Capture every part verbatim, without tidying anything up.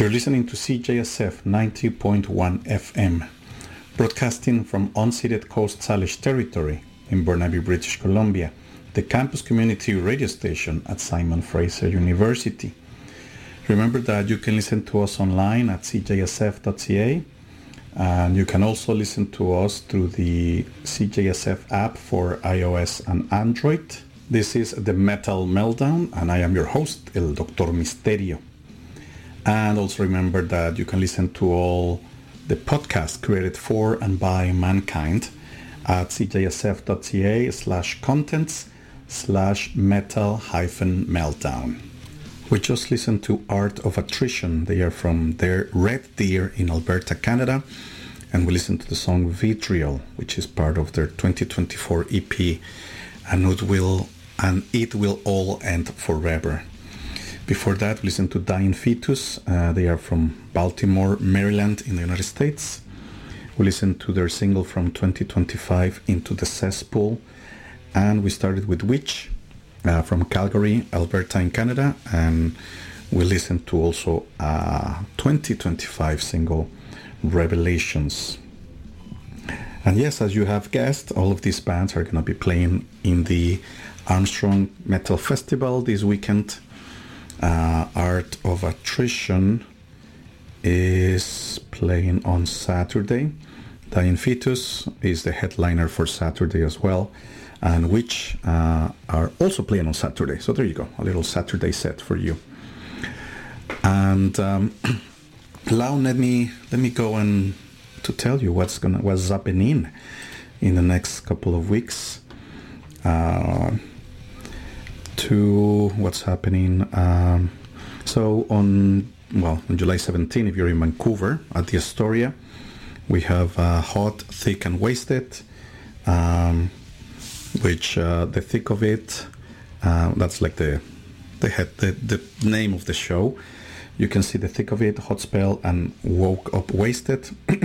You're listening to C J S F ninety point one F M, broadcasting from unceded Coast Salish territory in Burnaby, British Columbia, the campus community radio station at Simon Fraser University. Remember that you can listen to us online at c j s f dot c a, and you can also listen to us through the C J S F app for iOS and Android. This is the Metal Meltdown, and I am your host, El Doctor Misterio. And also remember that you can listen to all the podcasts created for and by mankind at c j s f dot c a slash contents slash metal hyphen meltdown. We just listened to Art of Attrition. They are from their Red Deer in Alberta, Canada. And we listened to the song Vitriol, which is part of their twenty twenty-four E P, and it will, and it will all end forever. Before that, we listened to Dying Fetus. Uh, they are from Baltimore, Maryland in the United States. We listened to their single from twenty twenty-five, Into the Cesspool. And we started with Witch uh, from Calgary, Alberta in Canada. And we listened to also a twenty twenty-five single, Revelations. And yes, as you have guessed, all of these bands are going to be playing in the Armstrong Metal Festival this weekend. Uh, Art of Attrition is playing on Saturday. Dying Fetus is the headliner for Saturday as well, and Witch uh, are also playing on Saturday. So there you go, a little Saturday set for you. And um, now let me let me go and to tell you what's gonna what's happening in the next couple of weeks. Uh, to what's happening. Um, so on, well, on July seventeenth, if you're in Vancouver at the Astoria, we have uh, Hot, Thick and Wasted, um, which uh, the thick of it, uh, that's like the the, head, the the name of the show. You can see the thick of it, Hot Spell and Woke Up Wasted.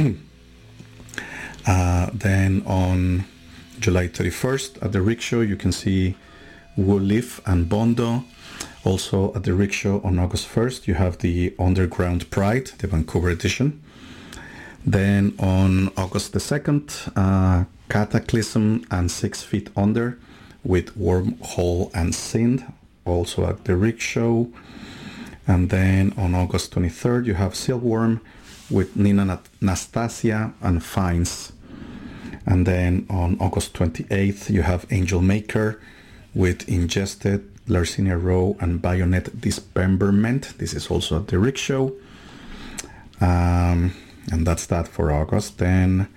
uh, then on July thirty-first at the Rickshaw, you can see Woolif and Bondo. Also at the Rickshaw on August first, you have the Underground Pride, the Vancouver edition. Then on August the second, uh, Cataclysm and Six Feet Under with Wormhole and Sind, also at the Rickshaw. And then on August twenty-third, you have Silkworm with Nina Nastasia and Fines. And then on August twenty-eighth, you have Angel Maker with Ingested, Larcinia Row, and Bayonet Dismemberment. This is also at the Rickshaw. Um, and that's that for August. Then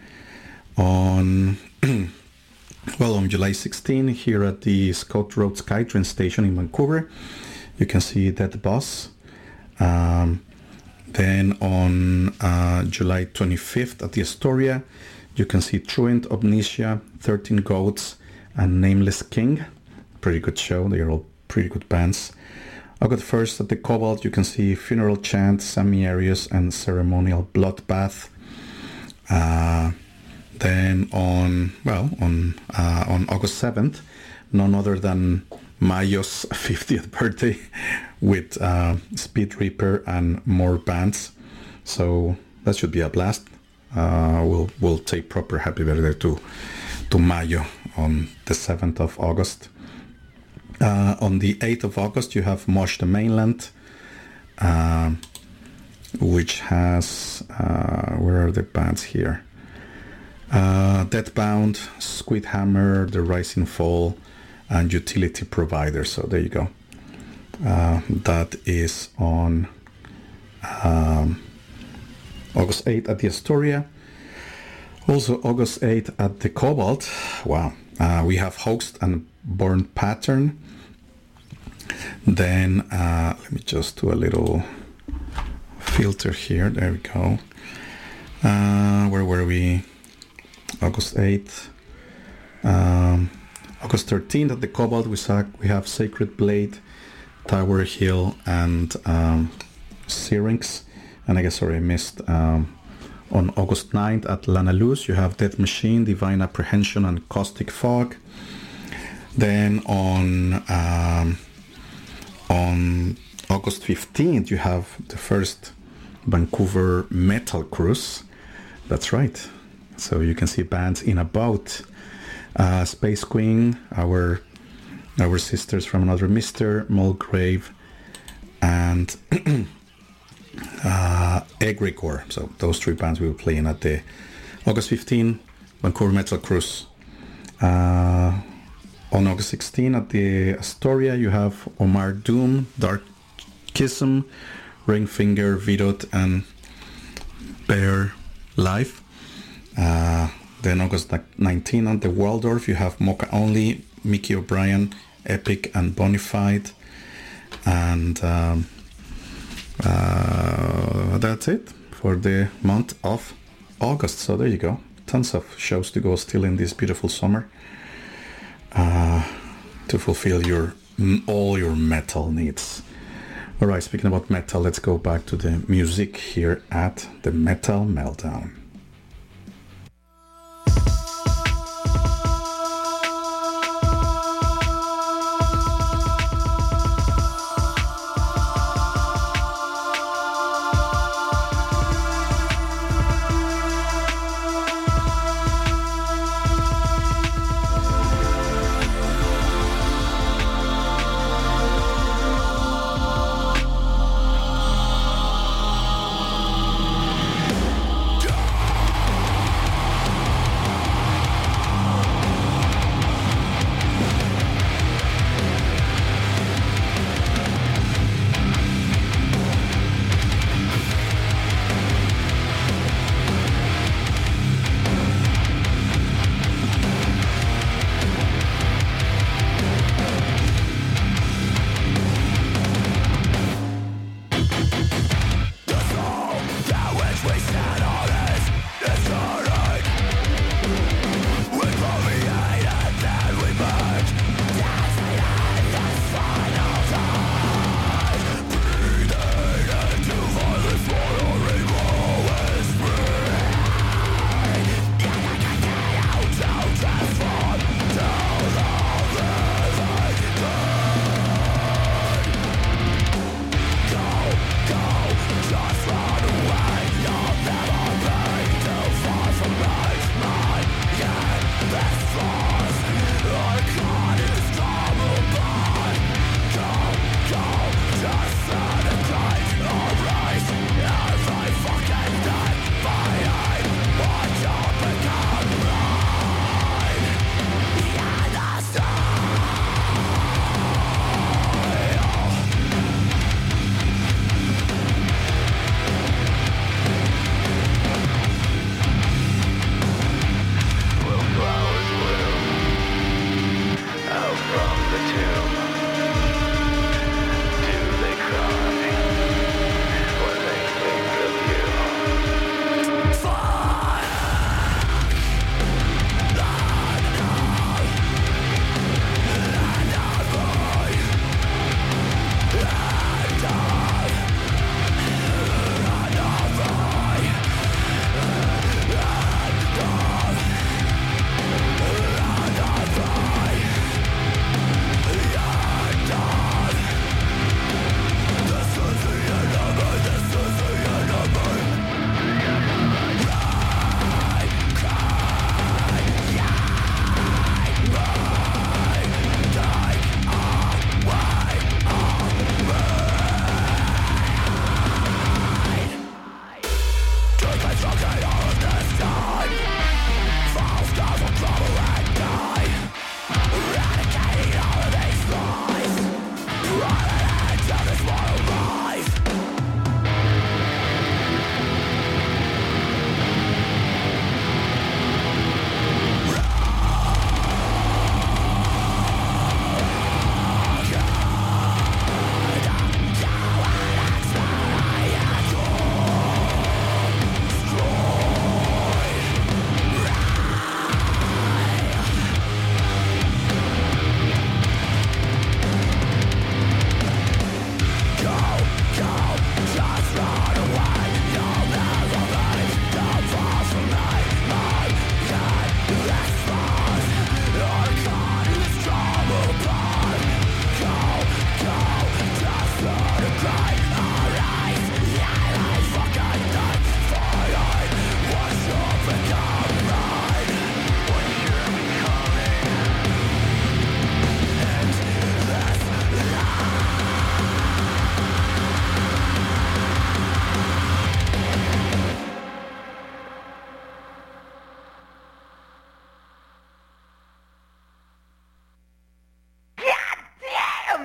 on, well, on July sixteenth, here at the Scott Road SkyTrain station in Vancouver, you can see Dead Boss. Um, then on uh, July twenty-fifth at the Astoria, you can see Truant, Omniscia, thirteen Goats, and Nameless King. Pretty good show. They are all pretty good bands. August first at the Cobalt, you can see Funeral Chant, Sammy Arias, and Ceremonial Bloodbath. Uh, then on, well, on uh, on August seventh, none other than Mayo's fiftieth birthday with uh, Speed Reaper and more bands. So that should be a blast. Uh, we'll we'll take proper happy birthday to to Mayo on the seventh of August. Uh, on the eighth of August, you have Mosh the Mainland, uh, which has, uh, where are the bands here? Uh, Deadbound, Squid Hammer, The Rising Fall, and Utility Provider. So there you go. Uh, that is on um, August eighth at the Astoria. Also August eighth at the Cobalt. Wow. Uh, we have Hoaxed and Born Pattern. Then uh, let me just do a little filter here. There we go. Uh, where were we? August eighth. Um, August thirteenth at the Cobalt, we saw we have Sacred Blade, Tower Hill, and um, Syrinx. And I guess sorry I missed. Um, on August ninth at Lana Luz, you have Death Machine, Divine Apprehension, and Caustic Fog. Then on um, on August fifteenth, you have the first Vancouver Metal Cruise. That's right. So you can see bands in about uh, Space Queen, our our sisters from Another Mister, Mulgrave, and uh, Egregore. So those three bands we were playing at the August fifteenth Vancouver Metal Cruise. Uh, on August sixteenth at the Astoria, you have Omar Doom, Dark Kism, Ringfinger, Vidot, and Bear Life. Uh, then August nineteenth at the Waldorf, you have Mocha Only, Mickey O'Brien, Epic, and Bonafide. And um, uh, that's it for the month of August. So there you go. Tons of shows to go still in this beautiful summer uh, to fulfill your all your metal needs. All right, speaking about metal, let's go back to the music here at the Metal Meltdown. Die!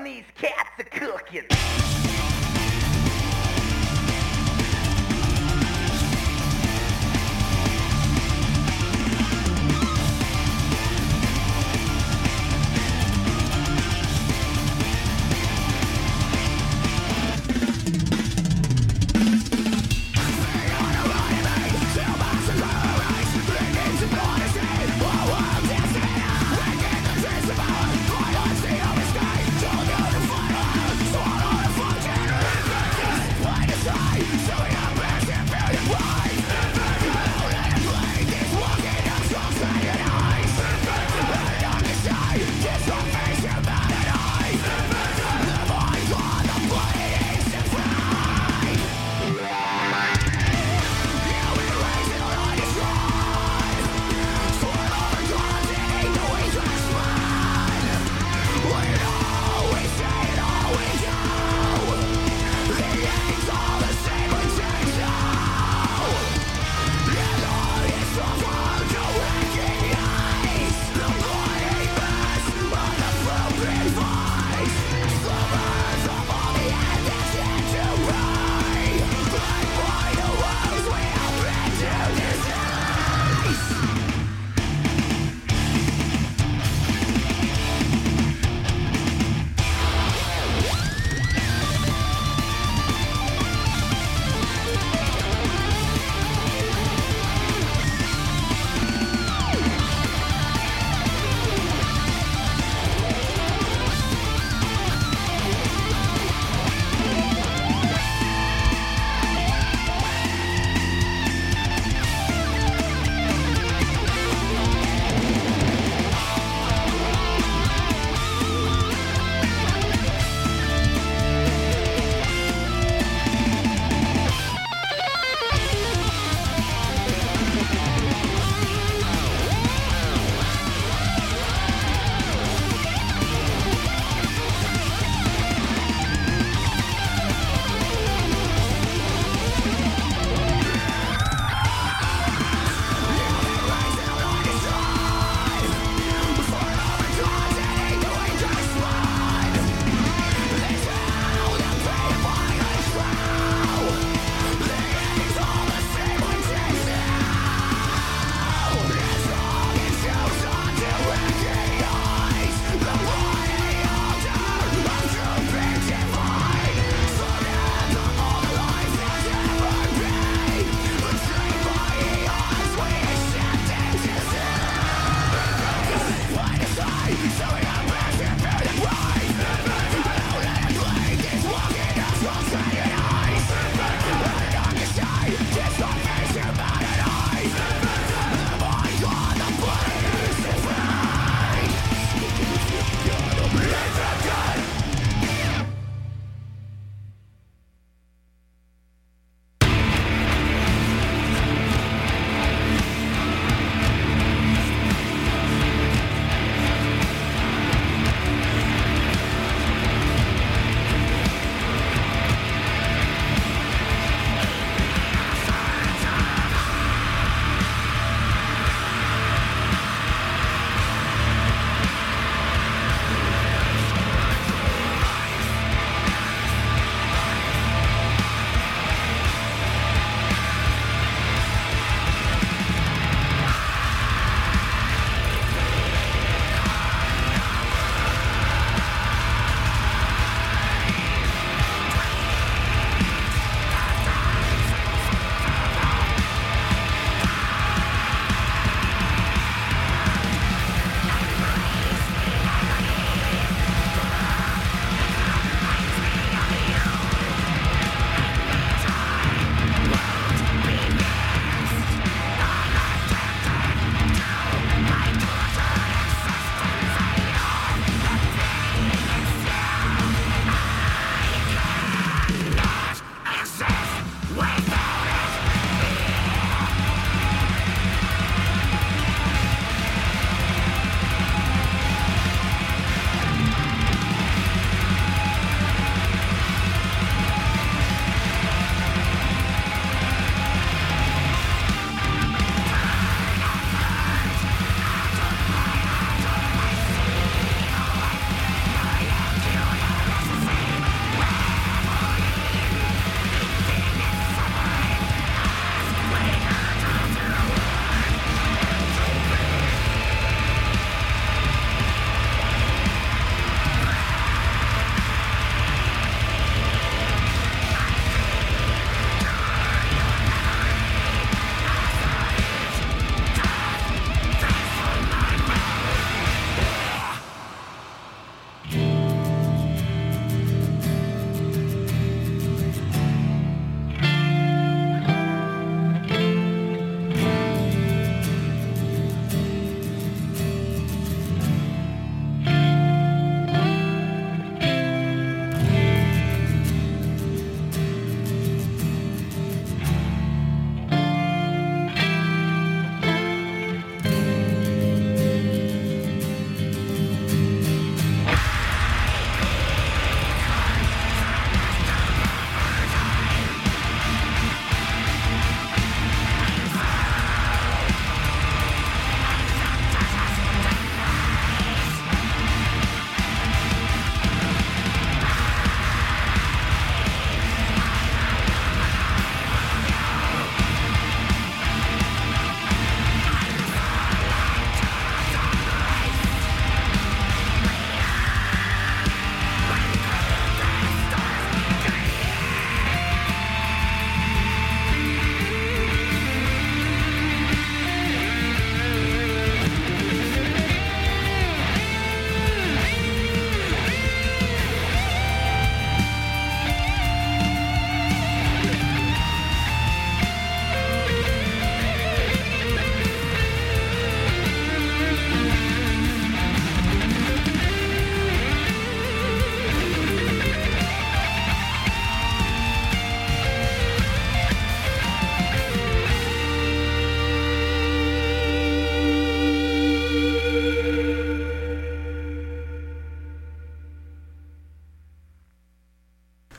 when these cats are cooking. Swallow the fucking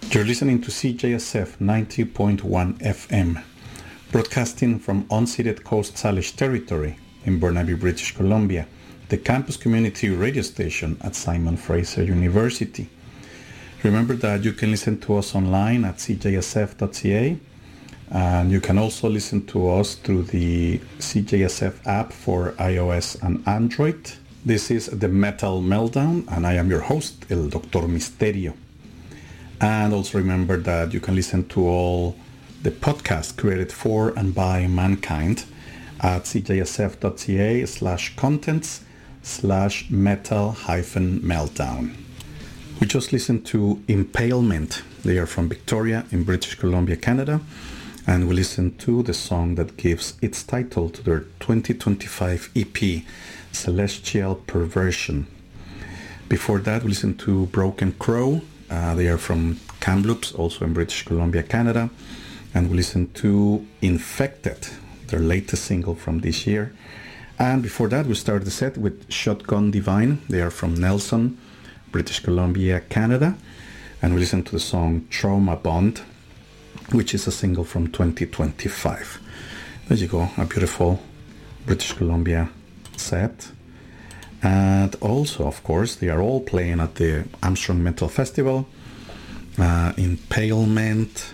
You're listening to C J S F ninety point one F M, broadcasting from unceded Coast Salish territory in Burnaby, British Columbia, the campus community radio station at Simon Fraser University. Remember that you can listen to us online at c j s f dot c a, and you can also listen to us through the C J S F app for iOS and Android. This is the Metal Meltdown, and I am your host, El Doctor Misterio. And also remember that you can listen to all the podcasts created for and by mankind at c j s f dot c a slash contents slash metal hyphen meltdown. We just listened to Impalement. They are from Victoria in British Columbia, Canada. And we listened to the song that gives its title to their twenty twenty-five E P, Celestial Perversion. Before that, we listened to Broken Crow. Uh, they are from Kamloops, also in British Columbia, Canada. And we listened to Infected, their latest single from this year. And before that, we started the set with Shotgun Divine. They are from Nelson, British Columbia, Canada. And we listened to the song Trauma Bond, which is a single from twenty twenty-five. There you go, a beautiful British Columbia set. And also, of course, they are all playing at the Armstrong Metal Festival. Uh, Impalement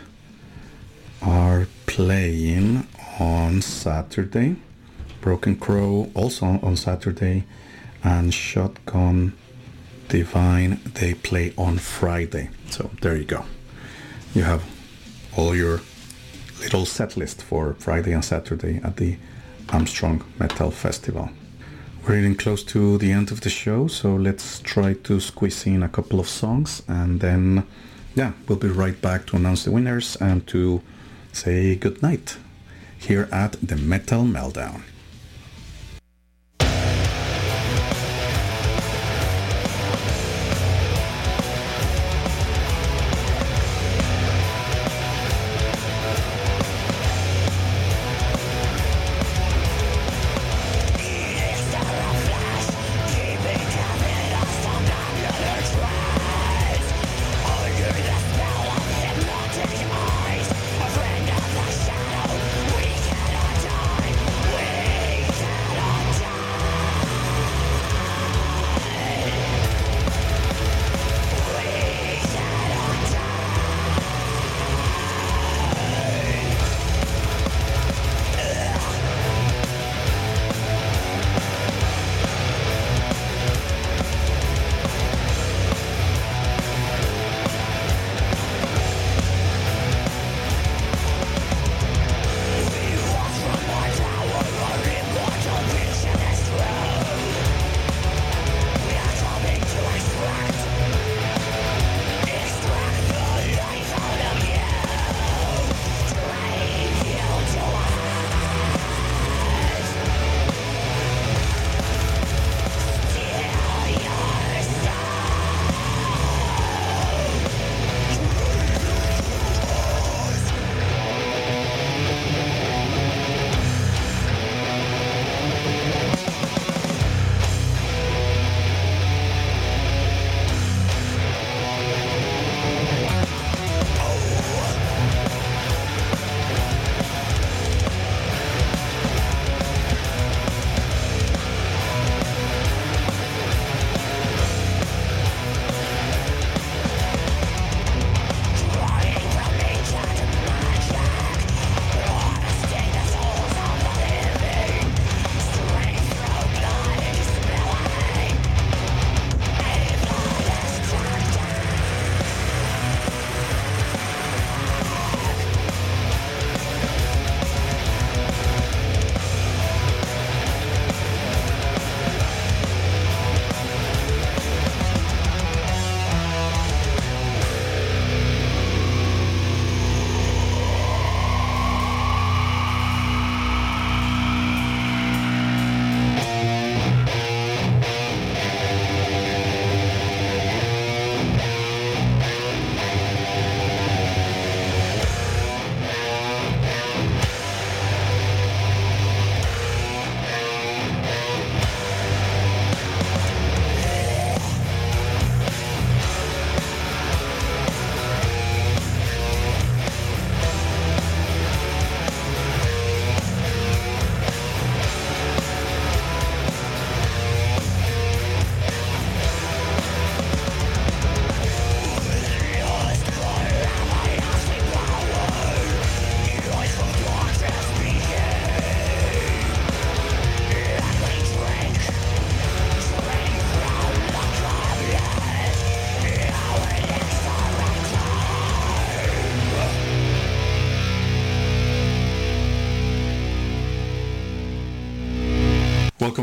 are playing on Saturday. Broken Crow also on Saturday. And Shotgun Divine, they play on Friday. So there you go. You have all your little set list for Friday and Saturday at the Armstrong Metal Festival. We're getting close to the end of the show, so let's try to squeeze in a couple of songs, and then, yeah, we'll be right back to announce the winners and to say goodnight here at the Metal Meltdown. A friend of the shadow, we cannot die. We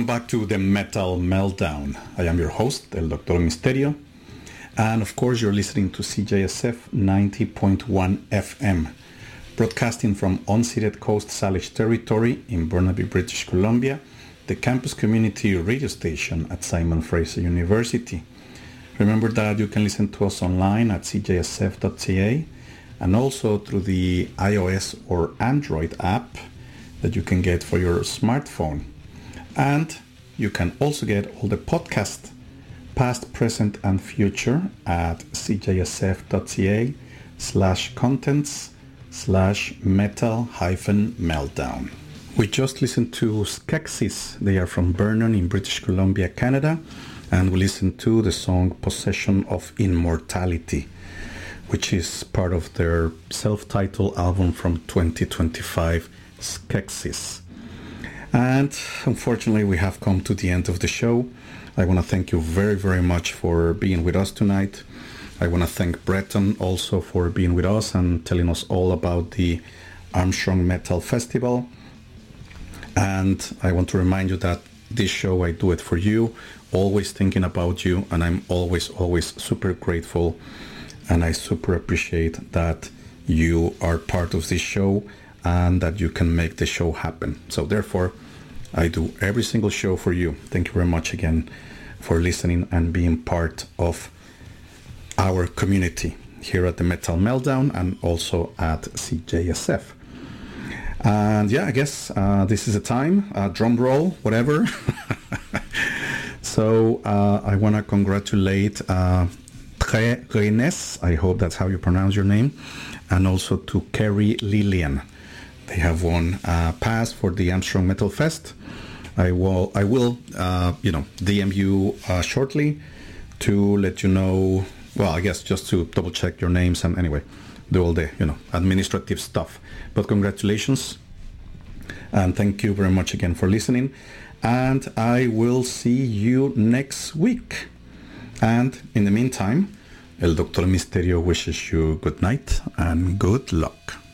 back to the Metal Meltdown. I am your host, El Doctor Misterio. And of course, you're listening to C J S F ninety point one F M, broadcasting from unceded Coast Salish territory in Burnaby, British Columbia, the campus community radio station at Simon Fraser University. Remember that you can listen to us online at c j s f dot c a and also through the iOS or Android app that you can get for your smartphone. And you can also get all the podcasts, past, present, and future at c j s f dot c a slash contents slash metal hyphen meltdown. We just listened to Skeksis. They are from Vernon in British Columbia, Canada. And we listened to the song Possession of Immortality, which is part of their self-titled album from twenty twenty-five, Skeksis. And unfortunately, we have come to the end of the show. I want to thank you very, very much for being with us tonight. I want to thank Breton also for being with us and telling us all about the Armstrong Metal Festival. And I want to remind you that this show, I do it for you, always thinking about you, and I'm always, always super grateful, and I super appreciate that you are part of this show and that you can make the show happen. So therefore, I do every single show for you. Thank you very much again for listening and being part of our community here at the Metal Meltdown and also at C J S F. And yeah, I guess uh, this is a time, uh, drum roll, whatever. So uh, I want to congratulate uh, Tre Reines, I hope that's how you pronounce your name, and also to Kerry Lillian. They have won a pass for the Armstrong Metal Fest. I will, I will, uh, you know, D M you uh, shortly to let you know. Well, I guess just to double check your names and anyway, do all the, you know, administrative stuff. But congratulations, and thank you very much again for listening. And I will see you next week. And in the meantime, El Doctor Misterio wishes you good night and good luck.